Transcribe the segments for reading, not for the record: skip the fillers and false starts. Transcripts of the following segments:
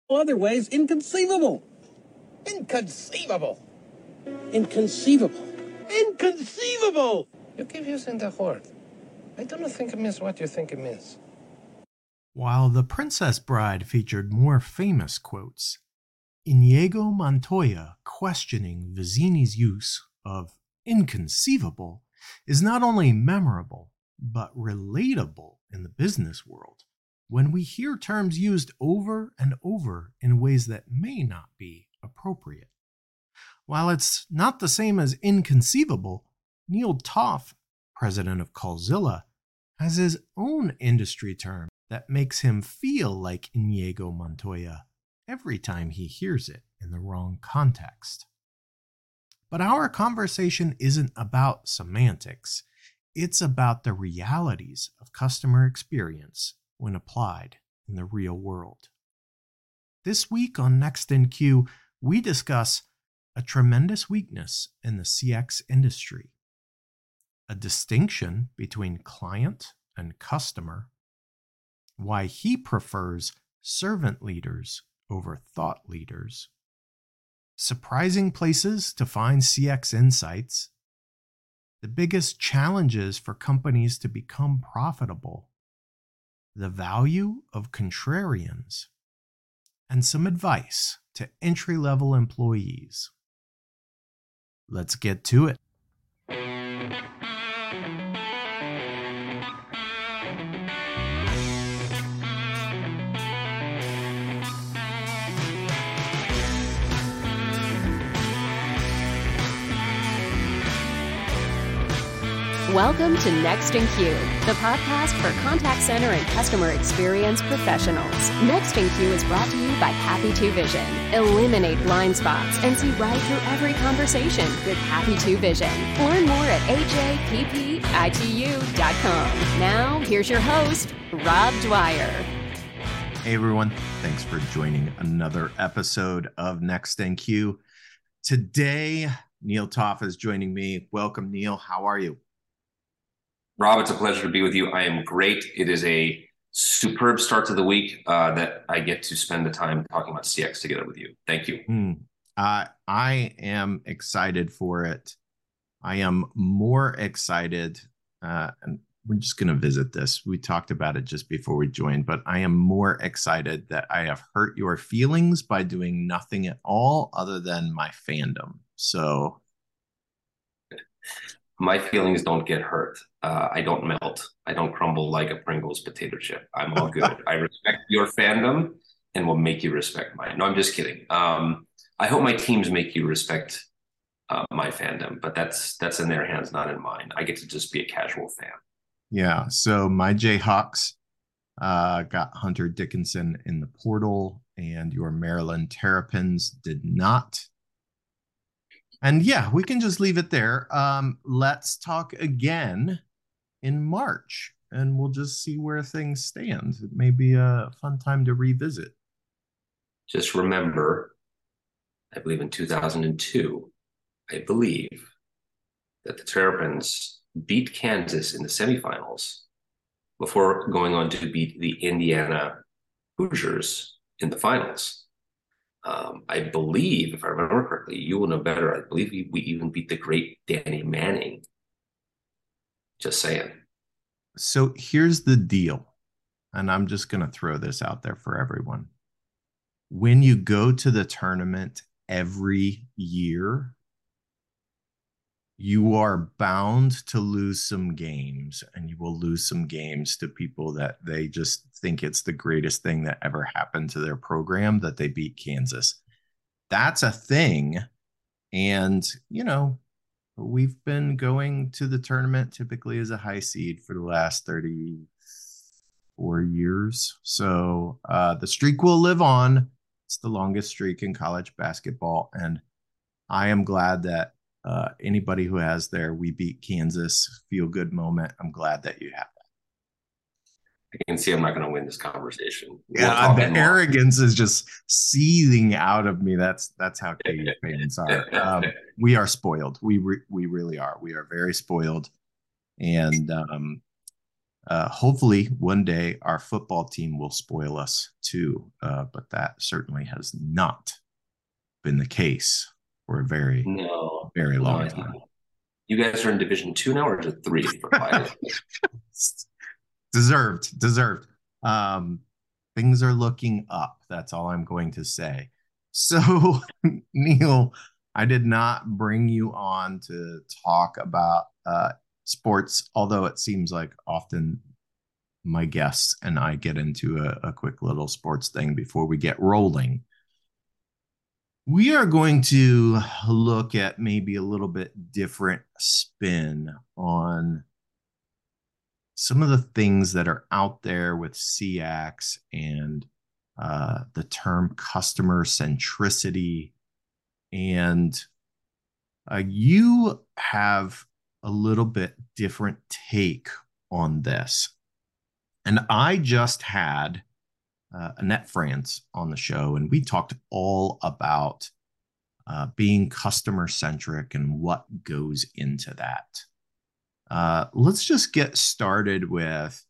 Other ways, inconceivable. Inconceivable. Inconceivable. Inconceivable. You keep using the word. I don't think it means what you think it means. While The Princess Bride featured more famous quotes, Inigo Montoya questioning Vizzini's use of inconceivable is not only memorable, but relatable in the business world when we hear terms used over and over in ways that may not be appropriate. While it's not the same as inconceivable, Neil Toff, president of Callzilla, has his own industry term that makes him feel like Inigo Montoya every time he hears it in the wrong context. But our conversation isn't about semantics. It's about the realities of customer experience when applied in the real world. This week on Next in Queue, we discuss a tremendous weakness in the CX industry, a distinction between client and customer, why he prefers servant leaders over thought leaders, surprising places to find CX insights, the biggest challenges for companies to become profitable, the value of contrarians, and some advice to entry-level employees. Let's get to it. Welcome to Next in Queue, the podcast for contact center and customer experience professionals. Next in Queue is brought to you by Happy 2 Vision. Eliminate blind spots and see right through every conversation with Happy 2 Vision. Learn more at happitu.com. Now, here's your host, Rob Dwyer. Hey everyone, thanks for joining another episode of Next in Queue. Today, Neil Toff is joining me. Welcome, Neil. How are you? Rob, it's a pleasure to be with you. I am great. It is a superb start to the week that I get to spend the time talking about CX together with you. Thank you. I am excited for it. I am more excited, and we're just going to visit this. We talked about it just before we joined, but I am more excited that I have hurt your feelings by doing nothing at all other than my fandom. So my feelings don't get hurt. I don't melt. I don't crumble like a Pringles potato chip. I'm all good. I respect your fandom and will make you respect mine. No, I'm just kidding. I hope my teams make you respect my fandom, but that's in their hands, not in mine. I get to just be a casual fan. Yeah. So my Jayhawks got Hunter Dickinson in the portal, and your Maryland Terrapins did not. And yeah, we can just leave it there. Let's talk again in March, and we'll just see where things stand. It may be a fun time to revisit. Just remember, I believe in 2002, I believe that the Terrapins beat Kansas in the semifinals before going on to beat the Indiana Hoosiers in the finals. I believe, if I remember correctly, you will know better, I believe we even beat the great Danny Manning. Just saying. So here's the deal, and I'm just going to throw this out there for everyone. When you go to the tournament every year, you are bound to lose some games, and you will lose some games to people that they just think it's the greatest thing that ever happened to their program that they beat Kansas. That's a thing. And, you know, we've been going to the tournament typically as a high seed for the last 34 years. So the streak will live on. It's the longest streak in college basketball. And I am glad that anybody who has their "we beat Kansas" feel good moment, I'm glad that you have that. I can see I'm not going to win this conversation. Yeah, the arrogance is just seething out of me. That's how KU fans are. We are spoiled. We really are. We are very spoiled. And Hopefully one day our football team will spoil us too, but that certainly has not been the case for a very long time. You guys are in Division 2 now, or is it 3 for Clyde? Deserved. Things are looking up. That's all I'm going to say. So, Neil, I did not bring you on to talk about sports, although it seems like often my guests and I get into a quick little sports thing before we get rolling. We are going to look at maybe a little bit different spin on some of the things that are out there with CX and the term customer centricity. And you have a little bit different take on this. And I just had Annette France on the show, and we talked all about being customer centric and what goes into that. Let's just get started with,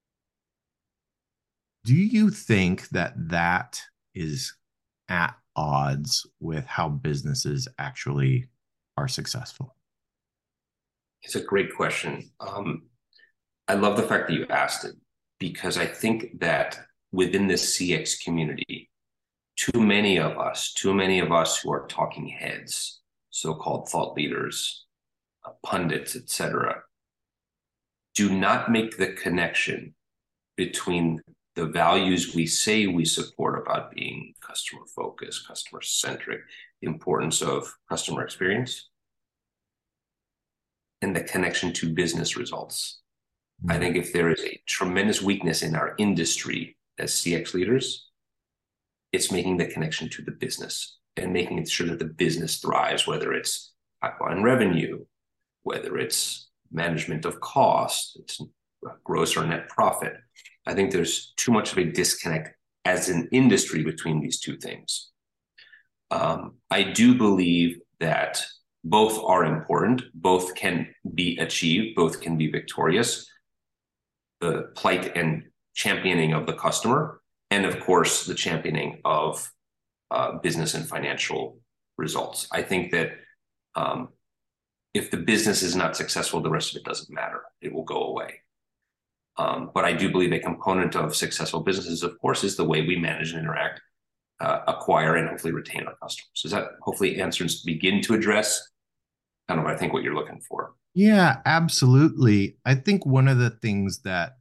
do you think that that is at odds with how businesses actually are successful? It's a great question. I love the fact that you asked it, because I think that within this CX community, too many of us who are talking heads, so-called thought leaders, pundits, etc., do not make the connection between the values we say we support about being customer focused, customer centric, the importance of customer experience, and the connection to business results. I think if there is a tremendous weakness in our industry as CX leaders, it's making the connection to the business and making sure that the business thrives, whether it's pipeline revenue, whether it's management of cost, it's gross or net profit. I think there's too much of a disconnect as an industry between these two things. I do believe that both are important, both can be achieved, both can be victorious. The plight and championing of the customer, and of course, the championing of business and financial results. I think that if the business is not successful, the rest of it doesn't matter. It will go away. But I do believe a component of successful businesses, of course, is the way we manage and interact, acquire, and hopefully retain our customers. Does that hopefully begin to address kind of, I think, what you're looking for? Yeah, absolutely. I think one of the things that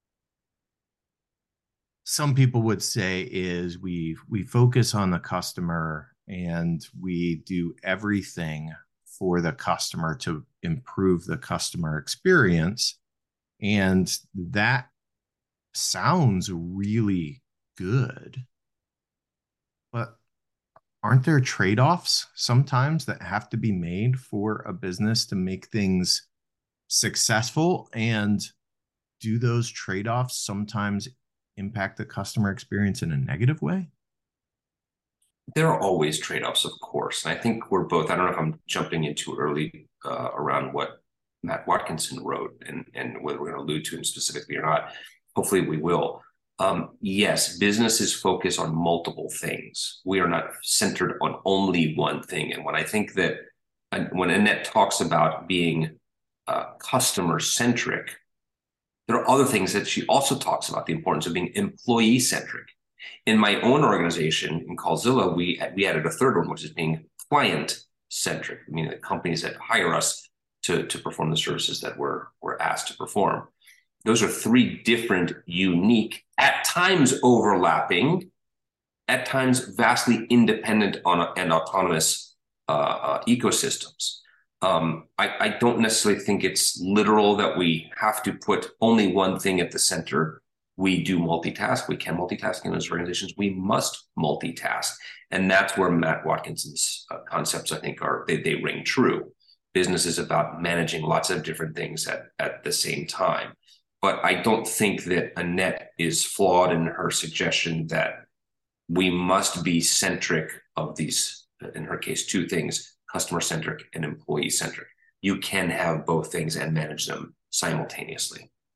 some people would say is we focus on the customer and we do everything for the customer to improve the customer experience. And that sounds really good. But aren't there trade-offs sometimes that have to be made for a business to make things successful? And do those trade-offs sometimes impact the customer experience in a negative way? There are always trade-offs, of course. And I think we're both, I don't know if I'm jumping in too early around what Matt Watkinson wrote and whether we're going to allude to him specifically or not. Hopefully we will. Yes, businesses focus on multiple things. We are not centered on only one thing. And when I think that when Annette talks about being customer-centric, there are other things that she also talks about, the importance of being employee-centric. In my own organization, in Callzilla, we added a third one, which is being client-centric, meaning the companies that hire us to perform the services that we're asked to perform. Those are three different, unique, at times overlapping, at times vastly independent and autonomous ecosystems. I don't necessarily think it's literal that we have to put only one thing at the center. We do multitask. We can multitask in those organizations. We must multitask. And that's where Matt Watkinson's concepts, I think, they ring true. Business is about managing lots of different things at the same time. But I don't think that Annette is flawed in her suggestion that we must be centric of these, in her case, two things, customer-centric and employee-centric. You can have both things and manage them simultaneously.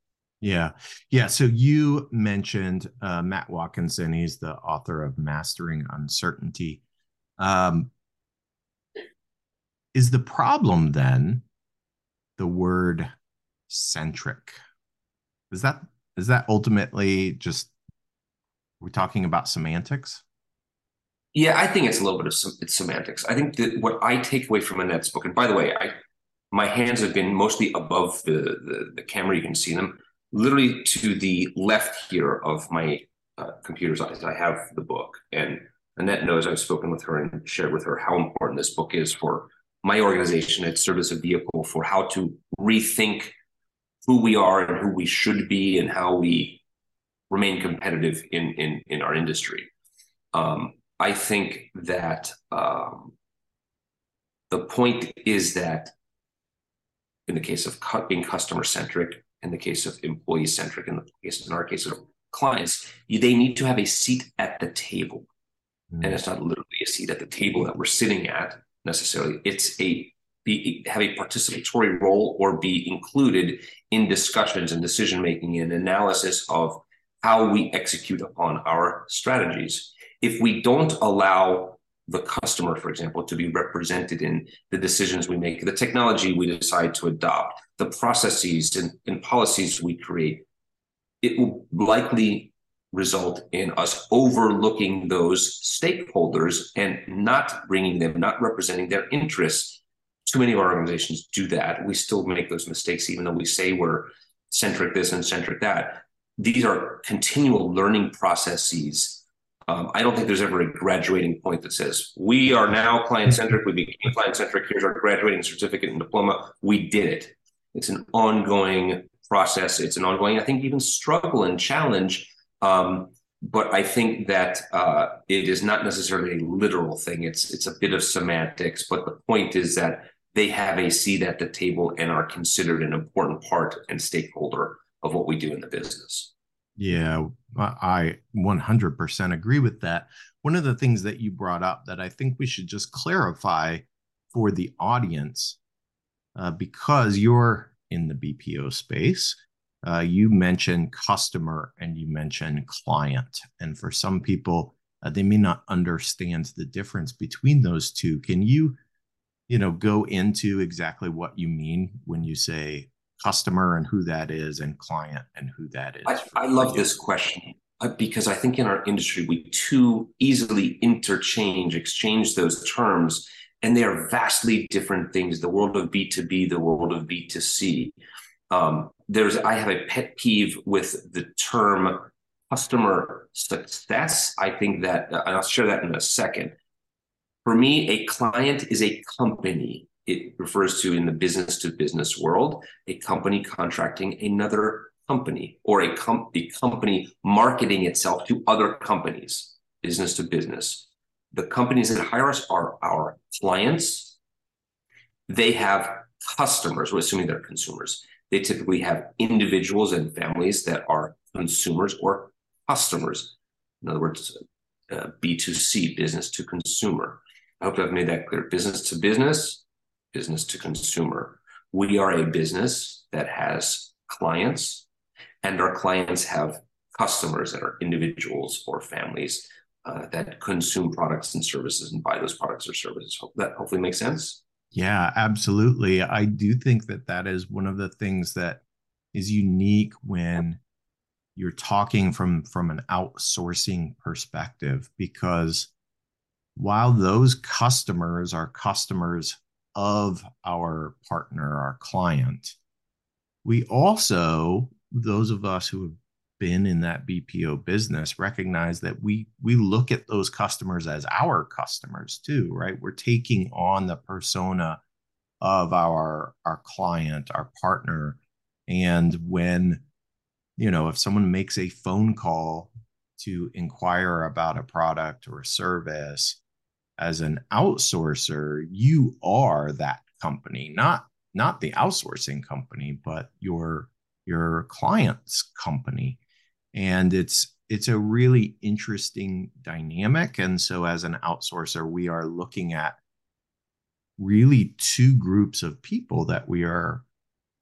Yeah. Yeah. So you mentioned Matt Watkinson. He's the author of Mastering Uncertainty. Um, is the problem then the word centric? Is that ultimately just we're talking about semantics? Yeah, I think it's a little bit of it's semantics. I think that what I take away from Annette's book, and by the way, my hands have been mostly above the camera. You can see them literally to the left here of my computer's eyes. I have the book, and Annette knows I've spoken with her and shared with her how important this book is for my organization. It served as a vehicle for how to rethink who we are and who we should be and how we remain competitive in our industry. I think that the point is that in the case of being customer centric, in the case of employee centric, in our case of clients, they need to have a seat at the table. And it's not literally a seat at the table that we're sitting at necessarily. It's have a participatory role or be included in discussions and decision making and analysis of how we execute upon our strategies. If we don't allow the customer, for example, to be represented in the decisions we make, the technology we decide to adopt, the processes and policies we create, it will likely result in us overlooking those stakeholders and not bringing them, not representing their interests. Too many of our organizations do that. We still make those mistakes, even though we say we're centric this and centric that. These are continual learning processes. I don't think there's ever a graduating point that says, we are now client-centric, we became client-centric, here's our graduating certificate and diploma, we did it. It's an ongoing process. It's an ongoing, I think, even struggle and challenge. But I think that it is not necessarily a literal thing. It's a bit of semantics, but the point is that they have a seat at the table and are considered an important part and stakeholder of what we do in the business. Yeah, I 100% agree with that. One of the things that you brought up that I think we should just clarify for the audience, because you're in the BPO space, you mentioned customer and you mentioned client. And for some people, they may not understand the difference between those two. Can you, go into exactly what you mean when you say customer and who that is and client and who that is? I love this question because I think in our industry, we too easily exchange those terms, and they are vastly different things. The world of B2B, the world of B2C. I have a pet peeve with the term customer success. I think that, and I'll share that in a second. For me, a client is a company. It refers to, in the business to business world, a company contracting another company, or a company marketing itself to other companies, business to business. The companies that hire us are our clients. They have customers, we're assuming they're consumers. They typically have individuals and families that are consumers or customers. In other words, B2C, business to consumer. I hope I've made that clear. Business to business, business to consumer. We are a business that has clients, and our clients have customers that are individuals or families that consume products and services and buy those products or services. That hopefully makes sense. Yeah, absolutely. I do think that is one of the things that is unique when you're talking from an outsourcing perspective, because while those customers are customers of our partner, our client, we also, those of us who have been in that BPO business, recognize that we look at those customers as our customers too, right? We're taking on the persona of our client, our partner. And when, if someone makes a phone call to inquire about a product or a service, as an outsourcer, you are that company, not the outsourcing company, but your client's company. And it's a really interesting dynamic. And so as an outsourcer, we are looking at really two groups of people that we are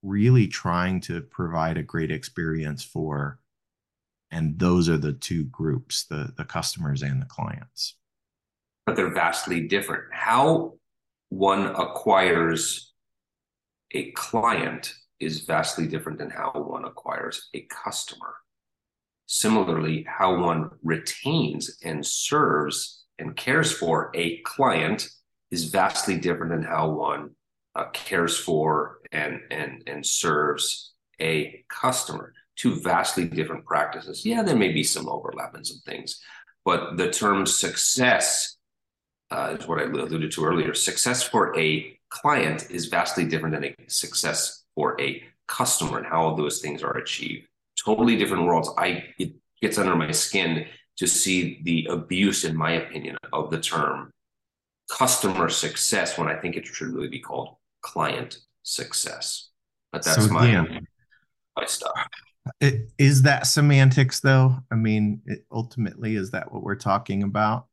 really trying to provide a great experience for, and those are the two groups, the customers and the clients. But they're vastly different. How one acquires a client is vastly different than how one acquires a customer. Similarly, how one retains and serves and cares for a client is vastly different than how one cares for and serves a customer. Two vastly different practices. Yeah, there may be some overlap in some things, but the term success is what I alluded to earlier. Success for a client is vastly different than a success for a customer, and how those things are achieved. Totally different worlds. It gets under my skin to see the abuse, in my opinion, of the term customer success when I think it should really be called client success. But that's my stuff. Is that semantics, though? I mean, ultimately, is that what we're talking about?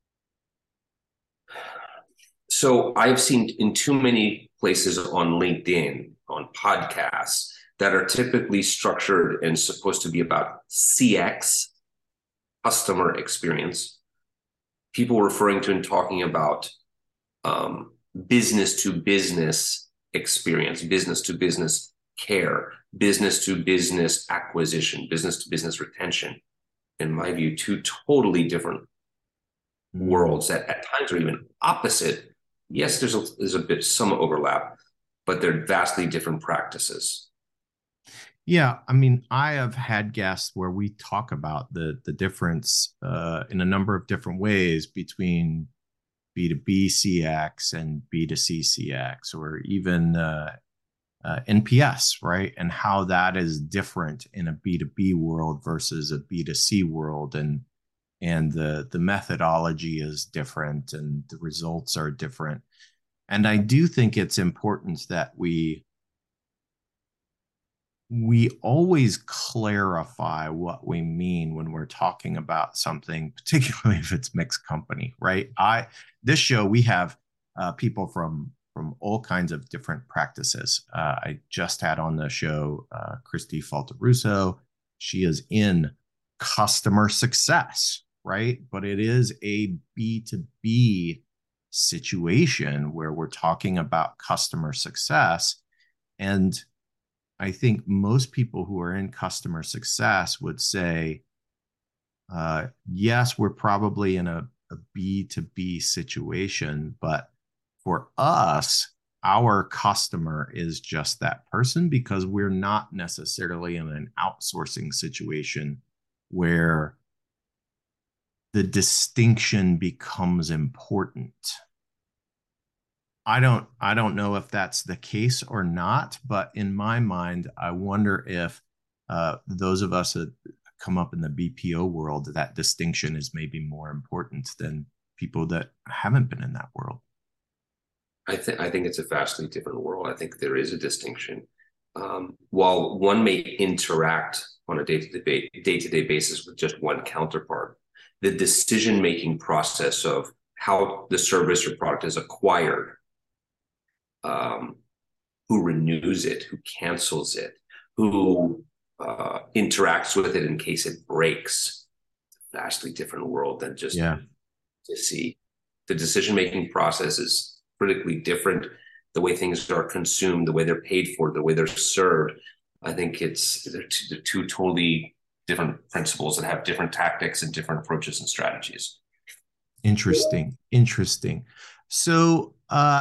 So I've seen in too many places on LinkedIn, on podcasts, that are typically structured and supposed to be about CX, customer experience, people referring to and talking about business to business experience, business to business care, business to business acquisition, business to business retention. In my view, two totally different worlds that at times are even opposite. Yes, there's a bit some overlap, but they're vastly different practices. Yeah, I mean, I have had guests where we talk about the difference in a number of different ways between B2B CX and B2C CX, or even NPS, right? And how that is different in a B2B world versus a B2C world, and the methodology is different and the results are different. And I do think it's important that we always clarify what we mean when we're talking about something, particularly if it's mixed company, right? This show, we have people from all kinds of different practices. I just had on the show Christy Falterusso. She is in customer success, right? But it is a B2B situation where we're talking about customer success. And I think most people who are in customer success would say, yes, we're probably in a B2B situation, but for us, our customer is just that person, because we're not necessarily in an outsourcing situation where the distinction becomes important. I don't know if that's the case or not, but in my mind, I wonder if those of us that come up in the BPO world, that distinction is maybe more important than people that haven't been in that world. I think it's a vastly different world. I think there is a distinction. While one may interact on a day-to-day basis with just one counterpart, the decision-making process of how the service or product is acquired, who renews it, who cancels it, who interacts with it in case it breaks, it's a vastly different world than just to see. The decision-making process is critically different. The way things are consumed, the way they're paid for, the way they're served. I think they're two totally different principles that have different tactics and different approaches and strategies. Interesting. So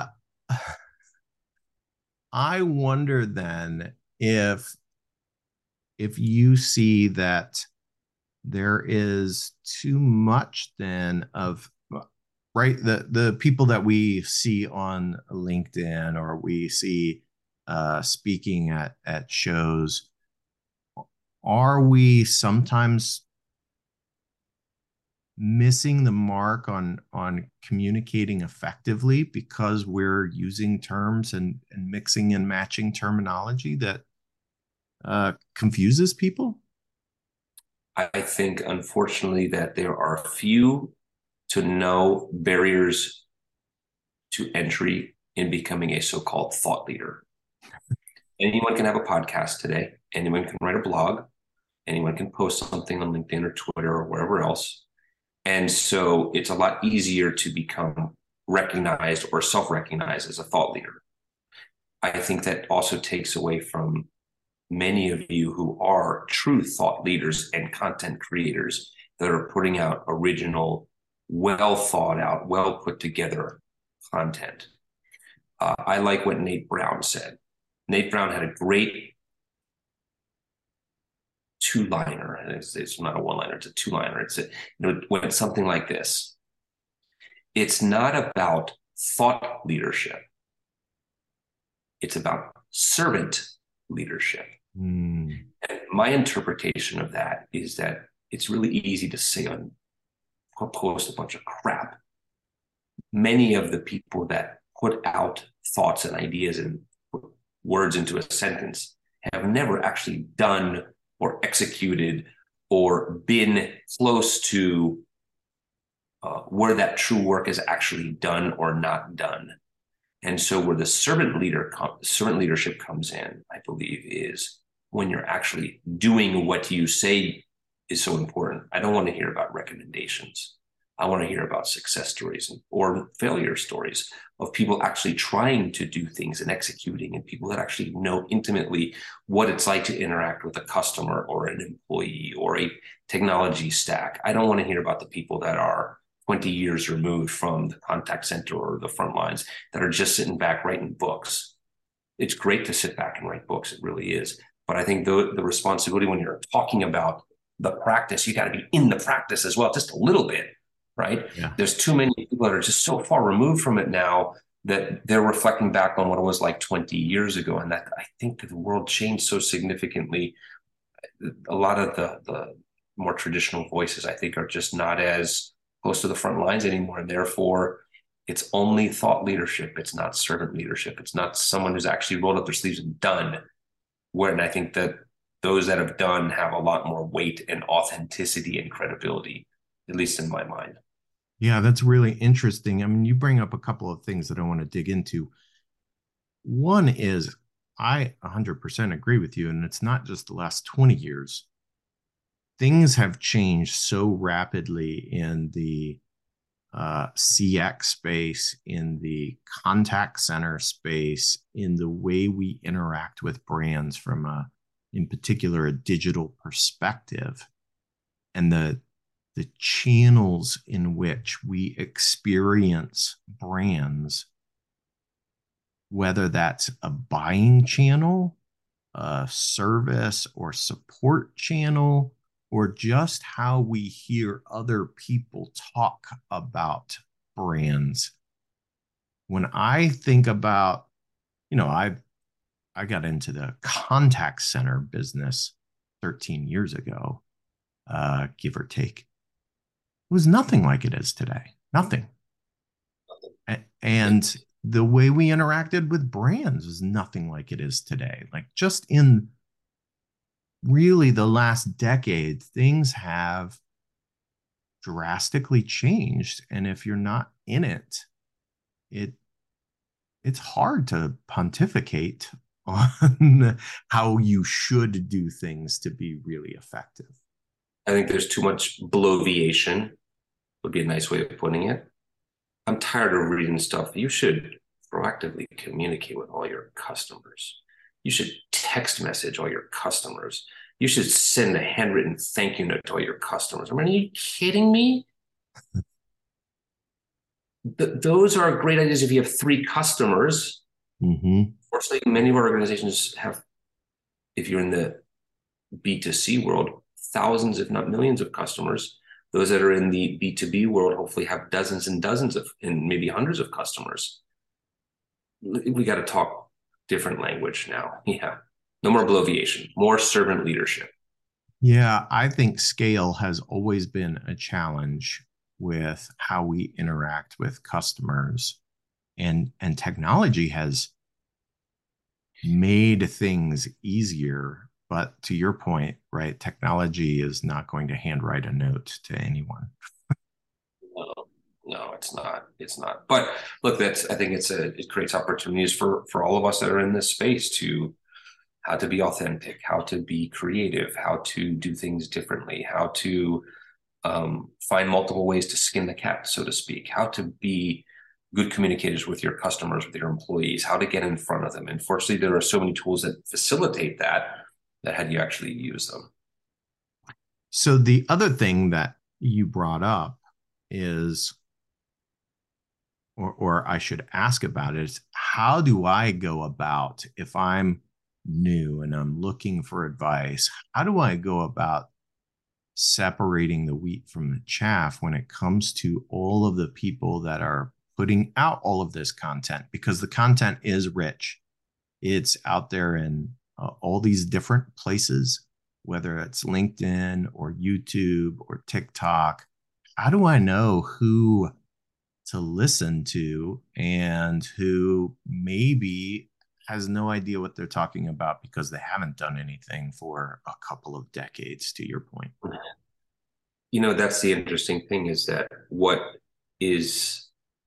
I wonder then if you see that there is too much then of, right, the people that we see on LinkedIn or we see speaking at shows, are we sometimes missing the mark on communicating effectively because we're using terms and mixing and matching terminology that confuses people? I think, unfortunately, that there are few to no barriers to entry in becoming a so-called thought leader. anyone can have a podcast today. Anyone can write a blog. Anyone can post something on LinkedIn or Twitter or wherever else. And so it's a lot easier to become recognized or self-recognized as a thought leader. I think that also takes away from many of you who are true thought leaders and content creators that are putting out original, well thought out, well put together content. I like what Nate Brown said. Nate Brown had a great two-liner. It's not a one-liner, it's a two-liner. Went something like this. It's not about thought leadership. It's about servant leadership. And my interpretation of that is that it's really easy to say post a bunch of crap. Many of the people that put out thoughts and ideas and put words into a sentence have never actually done or executed or been close to where that true work is actually done or not done. And so where the servant leadership comes in, I believe, is when you're actually doing what you say is so important. I don't want to hear about recommendations. I want to hear about success stories or failure stories of people actually trying to do things and executing, and people that actually know intimately what it's like to interact with a customer or an employee or a technology stack. I don't want to hear about the people that are 20 years removed from the contact center or the front lines that are just sitting back writing books. It's great to sit back and write books. It really is. But I think the responsibility when you're talking about the practice, you got to be in the practice as well, just a little bit. Right? Yeah. There's too many people that are just so far removed from it now that they're reflecting back on what it was like 20 years ago. And that I think that the world changed so significantly. A lot of the more traditional voices, I think, are just not as close to the front lines anymore. And therefore, it's only thought leadership. It's not servant leadership. It's not someone who's actually rolled up their sleeves and done. And I think that those that have done have a lot more weight and authenticity and credibility, at least in my mind. Yeah, that's really interesting. I mean, you bring up a couple of things that I want to dig into. One is I 100% agree with you, and it's not just the last 20 years. Things have changed so rapidly in the CX space, in the contact center space, in the way we interact with brands from in particular, a digital perspective, and the channels in which we experience brands, whether that's a buying channel, a service or support channel, or just how we hear other people talk about brands. When I think about, I got into the contact center business 13 years ago, give or take. It was nothing like it is today. Nothing. And the way we interacted with brands was nothing like it is today. Like just in really the last decade, things have drastically changed. And if you're not in it, it's hard to pontificate on how you should do things to be really effective. I think there's too much bloviation, would be a nice way of putting it. I'm tired of reading stuff. You should proactively communicate with all your customers. You should text message all your customers. You should send a handwritten thank you note to all your customers. I mean, are you kidding me? Those are great ideas if you have 3 customers. Mm-hmm. Fortunately, many of our organizations have, if you're in the B2C world, thousands, if not millions of customers. Those that are in the B2B world hopefully have dozens and dozens of, and maybe hundreds of customers. We got to talk different language now. Yeah. No more bloviation, more servant leadership. Yeah, I think scale has always been a challenge with how we interact with customers. And technology has made things easier. But to your point, right, technology is not going to handwrite a note to anyone. No, it's not. It's not. But look, I think it creates opportunities for all of us that are in this space to how to be authentic, how to be creative, how to do things differently, how to find multiple ways to skin the cat, so to speak, how to be good communicators with your customers, with your employees, how to get in front of them. And fortunately, there are so many tools that facilitate that how do you actually use them? So the other thing that you brought up is, or I should ask about it, is how do I go about, if I'm new and I'm looking for advice, how do I go about separating the wheat from the chaff when it comes to all of the people that are putting out all of this content? Because the content is rich. It's out there in all these different places, whether it's LinkedIn or YouTube or TikTok. How do I know who to listen to and who maybe has no idea what they're talking about because they haven't done anything for a couple of decades, to your point? That's the interesting thing, is that what is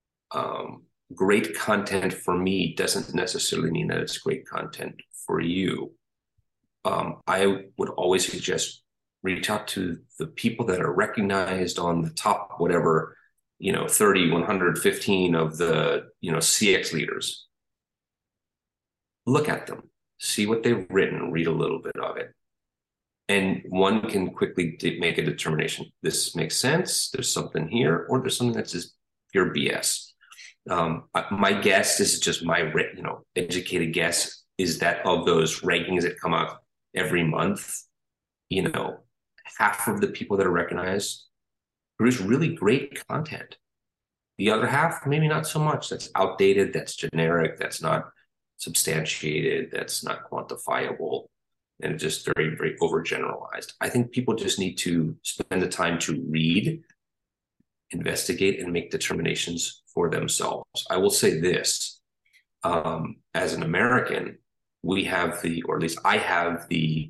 great content for me doesn't necessarily mean that it's great content for you. I would always suggest reach out to the people that are recognized on the top, whatever, 30, 115 of the, CX leaders. Look at them, see what they've written, read a little bit of it. And one can quickly make a determination. This makes sense. There's something here, or there's something that's just pure BS. My guess, this is just my, educated guess, is that of those rankings that come out every month, half of the people that are recognized produce really great content. The other half, maybe not so much. That's outdated, that's generic, that's not substantiated, that's not quantifiable, and it's just very, very overgeneralized. I think people just need to spend the time to read, investigate, and make determinations for themselves. I will say this, as an American, we have or at least I have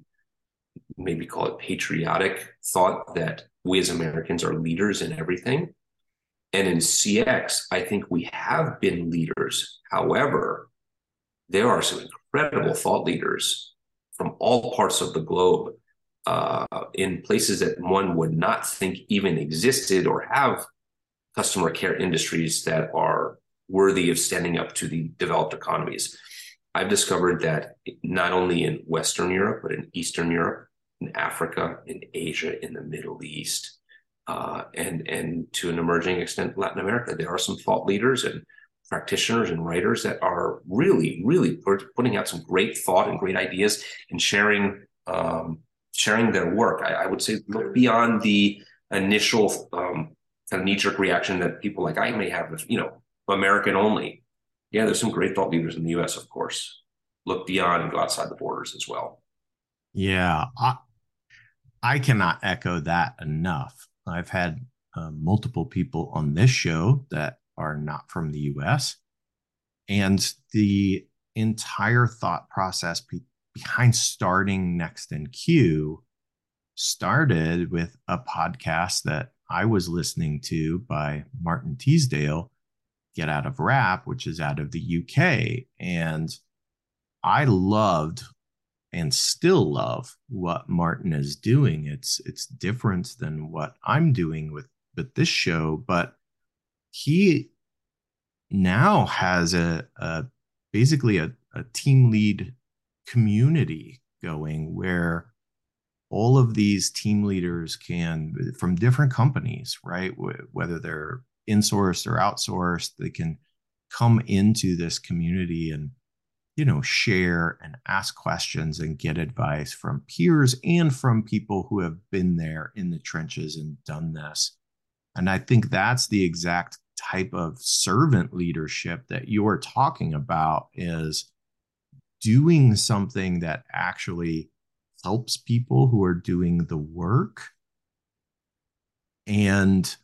maybe call it patriotic thought that we as Americans are leaders in everything. And in CX, I think we have been leaders. However, there are some incredible thought leaders from all parts of the globe, in places that one would not think even existed or have customer care industries that are worthy of standing up to the developed economies. I've discovered that not only in Western Europe, but in Eastern Europe, in Africa, in Asia, in the Middle East, and to an emerging extent, Latin America, there are some thought leaders and practitioners and writers that are really, really putting out some great thought and great ideas and sharing their work. I would say look beyond the initial kind of knee-jerk reaction that people like I may have of, American only. Yeah, there's some great thought leaders in the U.S., of course. Look beyond and go outside the borders as well. Yeah, I cannot echo that enough. I've had multiple people on this show that are not from the U.S., and the entire thought process behind starting Next in Queue started with a podcast that I was listening to by Martin Teasdale, Get Out of Rap, which is out of the UK. And I loved and still love what Martin is doing. It's different than what I'm doing with this show, but he now has basically a team lead community going where all of these team leaders can, from different companies, right, whether they're insourced or outsourced, they can come into this community and share and ask questions and get advice from peers and from people who have been there in the trenches and done this. And I think that's the exact type of servant leadership that you're talking about, is doing something that actually helps people who are doing the work. And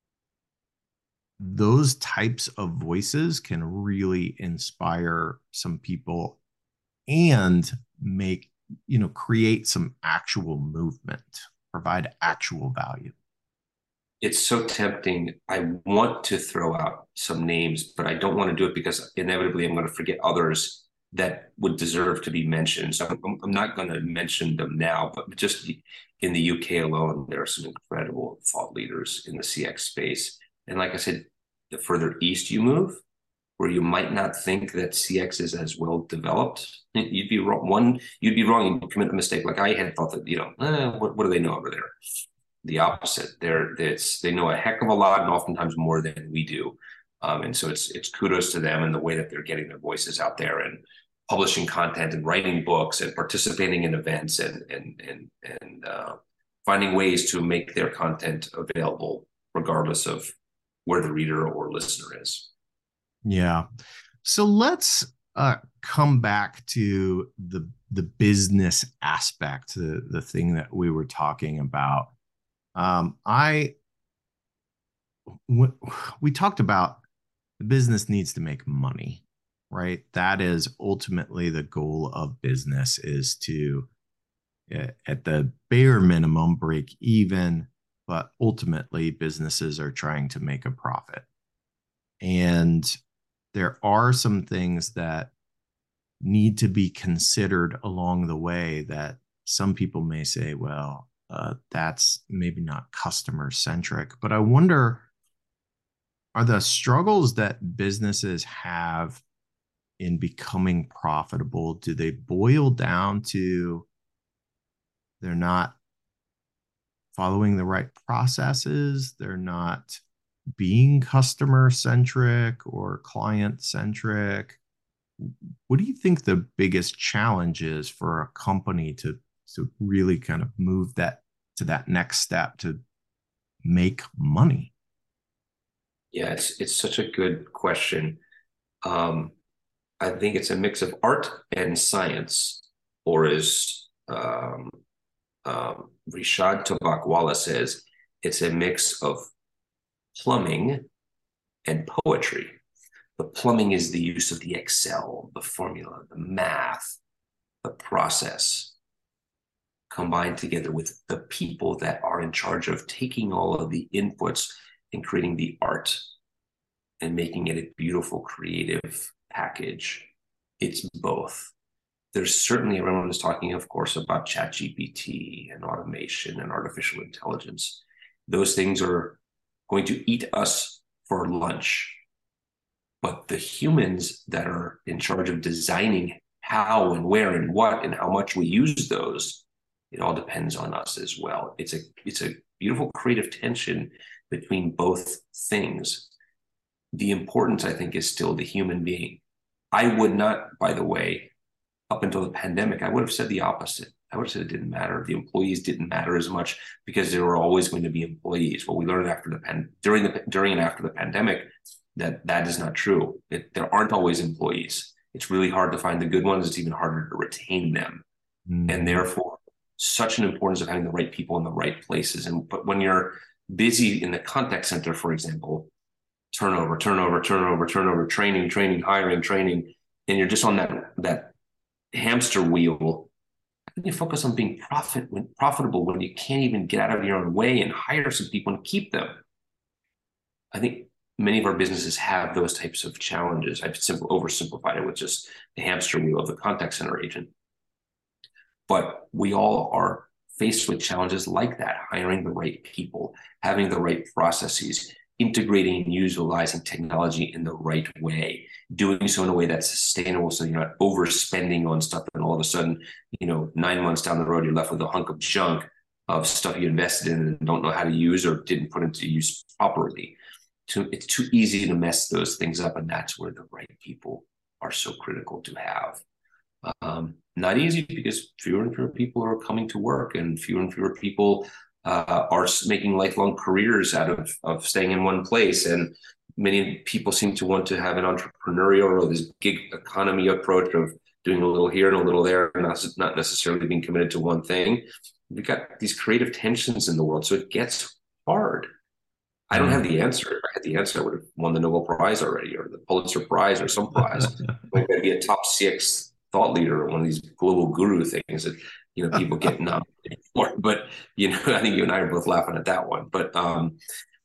those types of voices can really inspire some people and create some actual movement, provide actual value. It's so tempting. I want to throw out some names, but I don't want to do it because inevitably I'm going to forget others that would deserve to be mentioned. So I'm not going to mention them now, but just in the UK alone, there are some incredible thought leaders in the CX space. And like I said, the further east you move, where you might not think that CX is as well developed, you'd be wrong. You'd be wrong. You'd commit a mistake. Like I had thought that, what do they know over there? The opposite. They know a heck of a lot, and oftentimes more than we do. And so it's kudos to them and the way that they're getting their voices out there and publishing content and writing books and participating in events and finding ways to make their content available regardless of where the reader or listener is. Yeah. So let's come back to the business aspect, the thing that we were talking about. We talked about the business needs to make money, right? That is ultimately the goal of business, is to, at the bare minimum, break even, but ultimately businesses are trying to make a profit. And there are some things that need to be considered along the way that some people may say, well, that's maybe not customer centric. But I wonder, are the struggles that businesses have in becoming profitable, do they boil down to they're not following the right processes, they're not being customer centric or client centric? What do you think the biggest challenge is for a company to really kind of move that to that next step to make money? Yeah, it's such a good question. I think it's a mix of art and science, or as Rishad Tobakwala says, it's a mix of plumbing and poetry. The plumbing is the use of the Excel, the formula, the math, the process, combined together with the people that are in charge of taking all of the inputs and creating the art and making it a beautiful, creative package. It's both. There's certainly, everyone is talking, of course, about ChatGPT and automation and artificial intelligence. Those things are going to eat us for lunch. But the humans that are in charge of designing how and where and what and how much we use those, it all depends on us as well. It's a beautiful creative tension between both things. The importance, I think, is still the human being. I would not, by the way, up until the pandemic, I would have said the opposite. I would have said it didn't matter. The employees didn't matter as much because there were always going to be employees. Well, we learned during and after the pandemic that is not true. There aren't always employees. It's really hard to find the good ones. It's even harder to retain them. And therefore, such an importance of having the right people in the right places. But when you're busy in the contact center, for example, turnover, training, hiring, training, and you're just on that hamster wheel, how can you focus on being profitable when you can't even get out of your own way and hire some people and keep them? I think many of our businesses have those types of challenges. I've oversimplified it with just the hamster wheel of the contact center agent. But we all are faced with challenges like that: hiring the right people, having the right processes, integrating and utilizing technology in the right way, doing so in a way that's sustainable so you're not overspending on stuff and all of a sudden, 9 months down the road, you're left with a hunk of junk of stuff you invested in and don't know how to use or didn't put into use properly. It's too easy to mess those things up, and that's where the right people are so critical to have. Not easy because fewer and fewer people are coming to work, and fewer people are making lifelong careers out of staying in one place. And many people seem to want to have an entrepreneurial or this gig economy approach of doing a little here and a little there, and not necessarily being committed to one thing. We've got these creative tensions in the world, so it gets hard. I don't have the answer. If I had the answer, I would have won the Nobel Prize already, or the Pulitzer Prize, or some prize. I've got to be a top CX thought leader, or one of these global guru things that people get nominated for. But I think you and I are both laughing at that one. But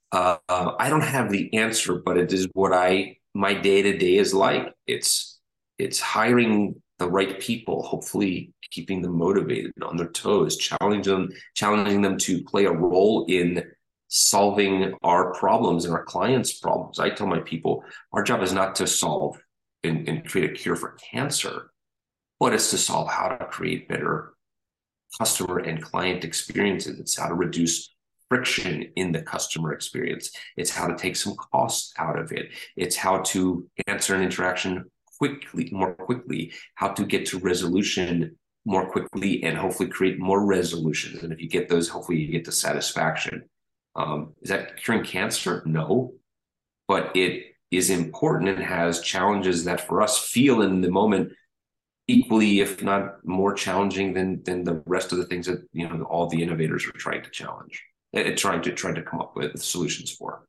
I don't have the answer, but it is what my day to day is like. It's It's hiring the right people, hopefully keeping them motivated on their toes, challenging them to play a role in solving our problems and our clients' problems. I tell my people, our job is not to solve and create a cure for cancer, but it's to solve how to create better customer and client experiences. It's how to reduce friction in the customer experience. It's how to take some costs out of it. It's how to answer an interaction more quickly, how to get to resolution more quickly, and hopefully create more resolutions. And if you get those, hopefully you get to satisfaction. Is that curing cancer? No, but it is important and has challenges that for us feel in the moment equally, if not more challenging than the rest of the things that all the innovators are trying to challenge, trying to come up with solutions for.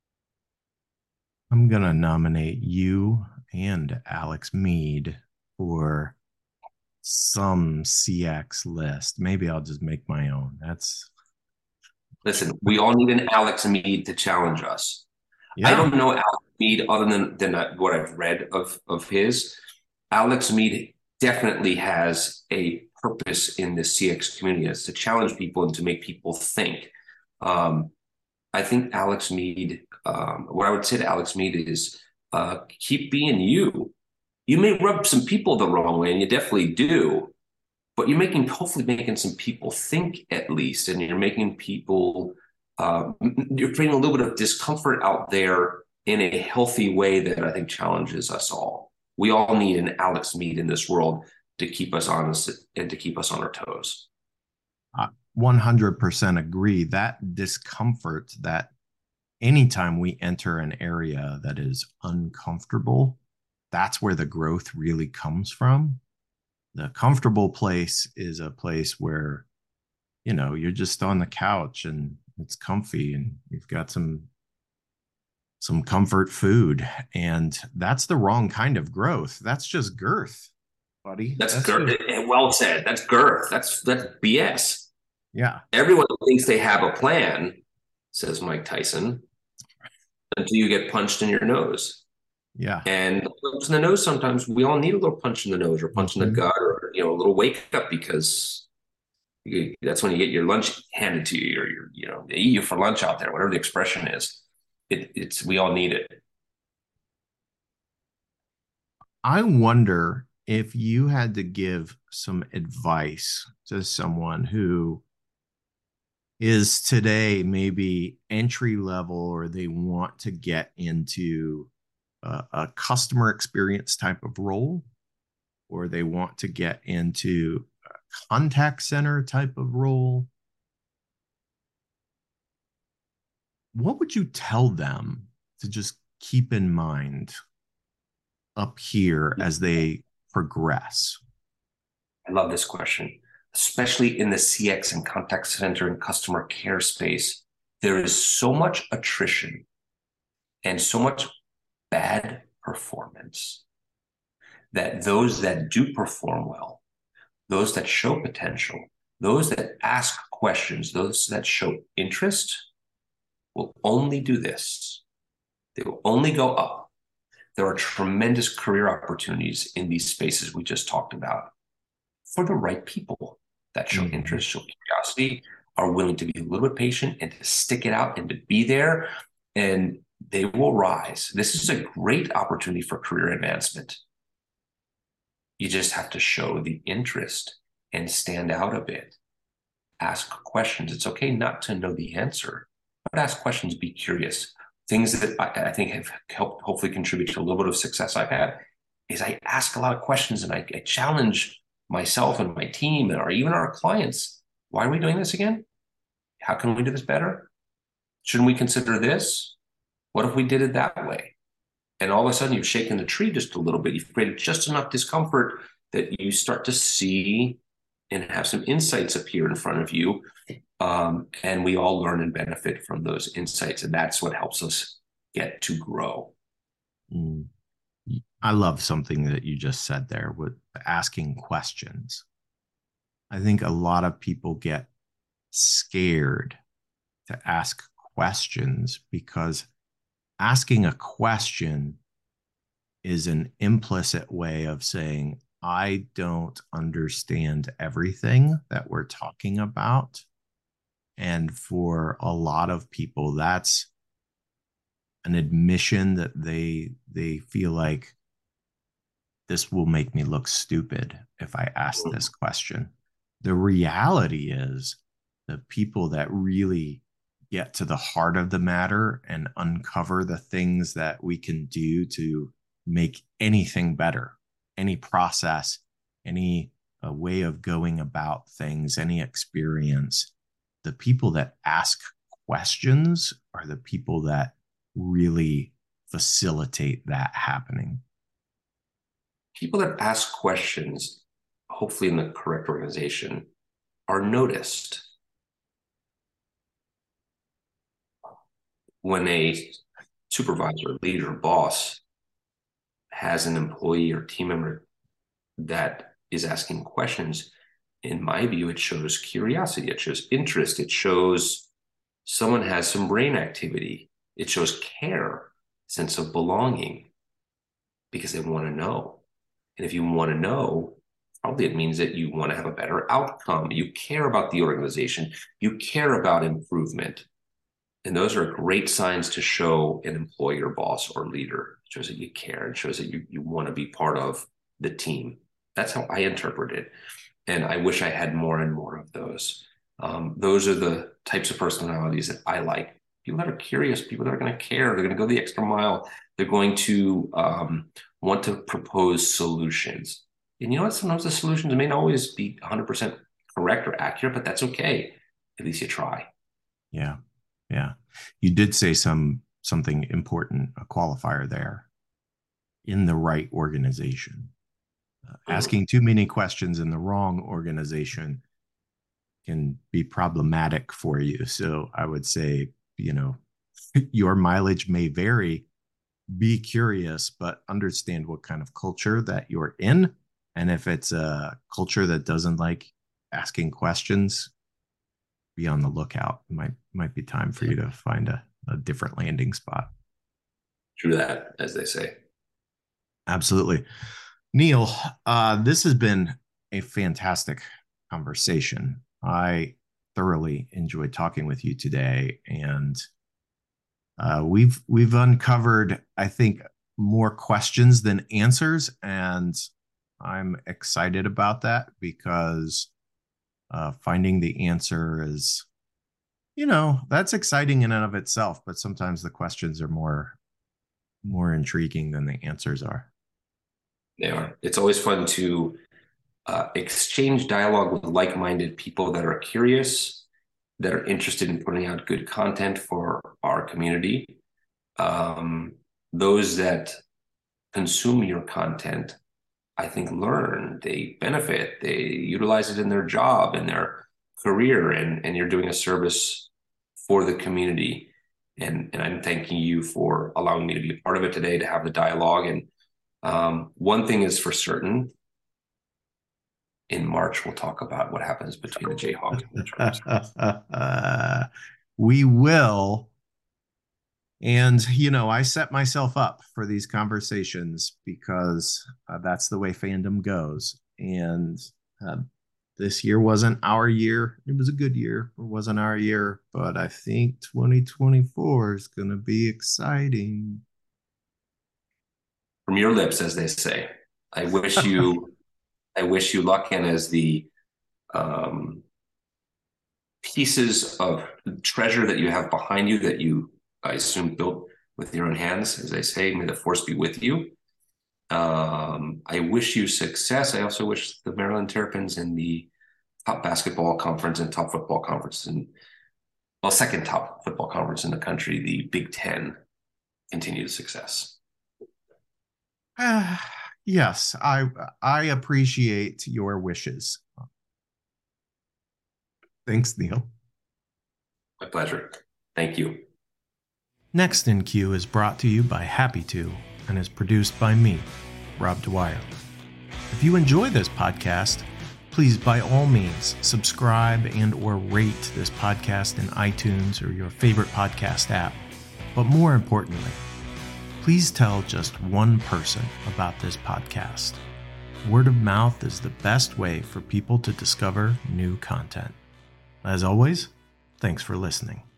I'm gonna nominate you and Alex Mead for some CX list. Maybe I'll just make my own. Listen, we all need an Alex Mead to challenge us. Yeah. I don't know Alex Mead other than what I've read of his. Alex Mead definitely has a purpose in the CX community. It's to challenge people and to make people think. I think Alex Mead, what I would say to Alex Mead is keep being you. You may rub some people the wrong way, and you definitely do, but you're hopefully making some people think at least, and you're making people, you're creating a little bit of discomfort out there in a healthy way that I think challenges us all. We all need an Alex Mead in this world to keep us honest and to keep us on our toes. 100% agree. That discomfort, that anytime we enter an area that is uncomfortable, that's where the growth really comes from. The comfortable place is a place where, you're just on the couch and it's comfy and you've got some comfort food, and that's the wrong kind of growth. That's just girth, buddy. That's girth. Well said. That's girth. That's BS. Yeah. Everyone thinks they have a plan, says Mike Tyson, until you get punched in your nose. Yeah. And punch in the nose, sometimes we all need a little punch in the nose or punch in the gut, or a little wake up, because that's when you get your lunch handed to you, or they eat you for lunch out there, whatever the expression is. It's we all need it. I wonder if you had to give some advice to someone who is today maybe entry level, or they want to get into a customer experience type of role, or they want to get into a contact center type of role, what would you tell them to just keep in mind up here as they progress? I love this question, especially in the CX and contact center and customer care space. There is so much attrition and so much bad performance that those that do perform well, those that show potential, those that ask questions, those that show interest will only do this. They will only go up. There are tremendous career opportunities in these spaces we just talked about for the right people that show interest, show curiosity, are willing to be a little bit patient and to stick it out and to be there, and they will rise. This is a great opportunity for career advancement. You just have to show the interest and stand out a bit. Ask questions. It's okay not to know the answer, but ask questions, be curious. Things that I think have helped hopefully contribute to a little bit of success I've had is I ask a lot of questions, and I challenge myself and my team, or even our clients. Why are we doing this again? How can we do this better? Shouldn't we consider this? What if we did it that way? And all of a sudden you've shaken the tree just a little bit. You've created just enough discomfort that you start to see and have some insights appear in front of you. And we all learn and benefit from those insights. And that's what helps us get to grow. I love something that you just said there with asking questions. I think a lot of people get scared to ask questions because asking a question is an implicit way of saying, I don't understand everything that we're talking about. And for a lot of people, that's an admission that they feel like this will make me look stupid if I ask this question. The reality is the people that really get to the heart of the matter and uncover the things that we can do to make anything better, any process, any way of going about things, any experience. The people that ask questions are the people that really facilitate that happening. People that ask questions, hopefully in the correct organization, are noticed. When a supervisor, leader, boss has an employee or team member that is asking questions, in my view, it shows curiosity, it shows interest, it shows someone has some brain activity, it shows care, sense of belonging, because they want to know. And if you want to know, probably it means that you want to have a better outcome. You care about the organization. You care about improvement. And those are great signs to show an employer, boss, or leader. It shows that you care. It shows that you want to be part of the team. That's how I interpret it. And I wish I had more and more of those. Those are the types of personalities that I like. People that are curious, people that are going to care. They're going to go the extra mile. They're going to want to propose solutions. And you know what? Sometimes the solutions may not always be 100% correct or accurate, but that's okay. At least you try. Yeah. Yeah. You did say something important, a qualifier there, in the right organization. Asking too many questions in the wrong organization can be problematic for you. So I would say, your mileage may vary. Be curious, but understand what kind of culture that you're in. And if it's a culture that doesn't like asking questions, be on the lookout. It might be time for you to find a different landing spot. True that, as they say. Absolutely. Neil, this has been a fantastic conversation. I thoroughly enjoyed talking with you today, and we've uncovered, I think, more questions than answers, and I'm excited about that because finding the answer is, that's exciting in and of itself, but sometimes the questions are more intriguing than the answers are. They are. It's always fun to exchange dialogue with like-minded people that are curious, that are interested in putting out good content for our community. Those that consume your content, I think, learn, they benefit, they utilize it in their job, in their career, and you're doing a service for the community. And I'm thanking you for allowing me to be a part of it today, to have the dialogue. And one thing is for certain, in March, we'll talk about what happens between the Jayhawks and the Terps. We will. And, I set myself up for these conversations because that's the way fandom goes. And this year wasn't our year. It was a good year. It wasn't our year. But I think 2024 is going to be exciting. From your lips, as they say. I wish you luck. And as the pieces of treasure that you have behind you that you, I assume, built with your own hands, as they say, may the force be with you. I wish you success. I also wish the Maryland Terrapins in the top basketball conference and top football conference, second top football conference in the country, the Big Ten, continued success. Yes, I appreciate your wishes. Thanks, Neil. My pleasure. Thank you. Next in Queue is brought to you by Happy To and is produced by me, Rob Dwyer. If you enjoy this podcast, please by all means subscribe and or rate this podcast in iTunes or your favorite podcast app. But more importantly, please tell just one person about this podcast. Word of mouth is the best way for people to discover new content. As always, thanks for listening.